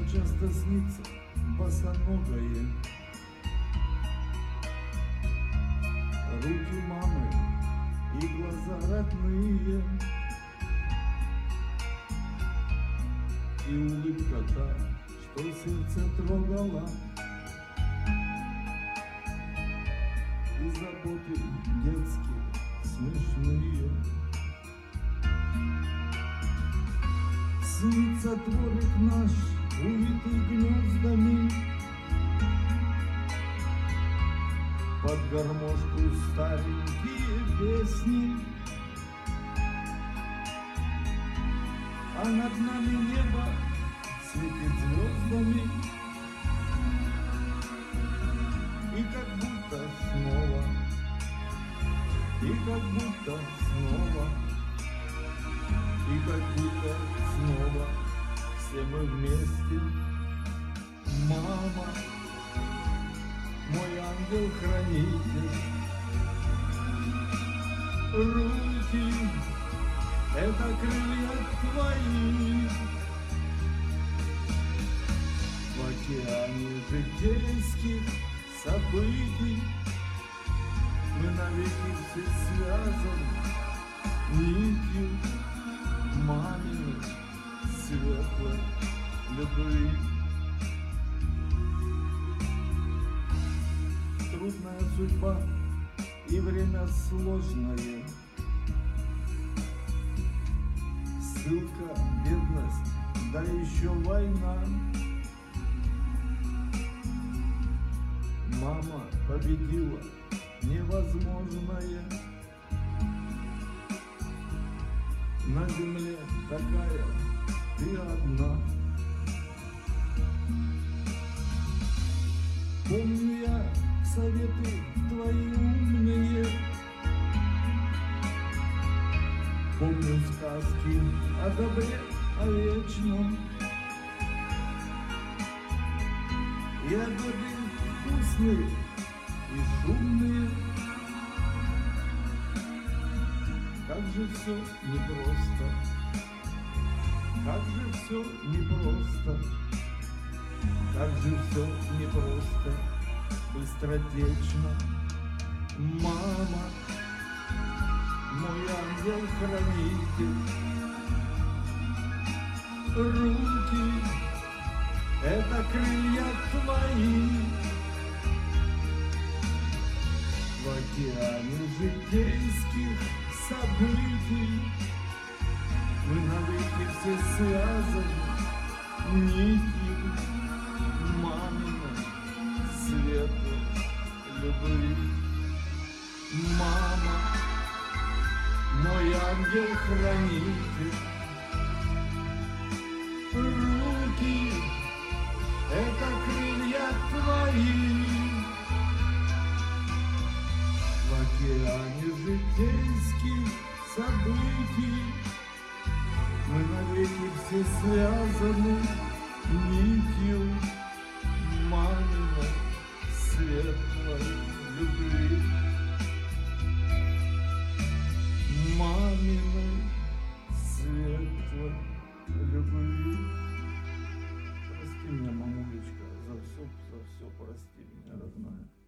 часто снится босоногое. Руки мамы и глаза родные, и улыбка та, что сердце трогала, и заботы детские смешные. Снится дворик наш, увитый гнездами, под гармошку старенькие песни, а над нами небо светит звездами, и как будто снова, и как будто снова, и как будто снова все мы вместе. Мама, мой ангел-хранитель, руки — это крылья твои. В океане житейских событий мы навеки все связаны нитью маминой светлой любви. Трудная судьба и время сложное, ссылка, бедность, да еще война. Мама победила невозможное. На земле такая ты одна. Помню я советы твои умные, помню сказки о добре, о вечном, и годы вкусные и шумные. Как же все непросто, как же все непросто, как же все непросто, быстротечно. Мама, мой ангел-хранитель, руки — это крылья твои. В океане житейских событий мы навеки все связаны нитью маминой светлой любви. Мама, мой ангел-хранитель, руки — это крылья твои. В океане житейских событий мы навеки все связаны нитью маминой светлой любви. Маминой светлой любви. Прости меня, мамулечка, за все прости меня, родная.